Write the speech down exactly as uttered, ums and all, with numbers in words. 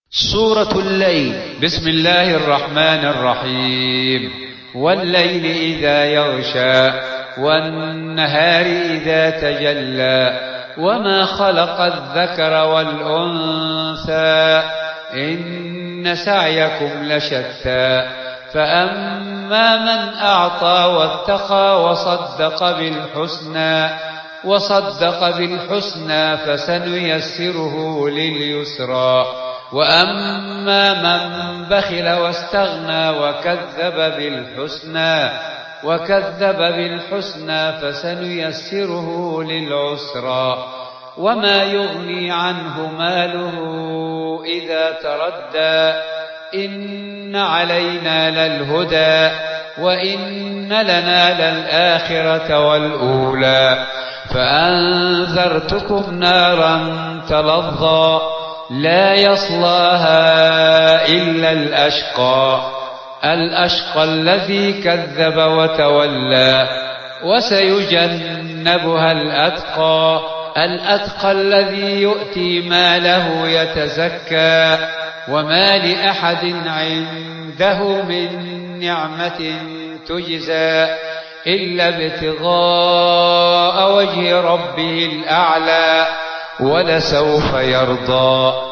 سورة الليل. بسم الله الرحمن الرحيم. والليل إذا يغشى والنهار إذا تجلى وما خلق الذكر والأنثى إن سعيكم لشتى فأما من أعطى واتقى وصدق بالحسنى وصدق بالحسنى فسنيسره لليسرى وأما من بخل واستغنى وكذب بالحسنى وكذب بالحسنى فسنيسره للعسرى وما يغني عنه ماله إذا تردى إن علينا للهدى وإن لنا للآخرة والأولى فأنذرتكم نارا تلظى لا يصلاها إلا الأشقى الأشقى الذي كذب وتولى وسيجنبها الأتقى الأتقى الذي يؤتي ماله يتزكى وما لأحد عنده من نعمة تجزى إلا ابتغاء وجه ربه الأعلى ولسوف يرضى.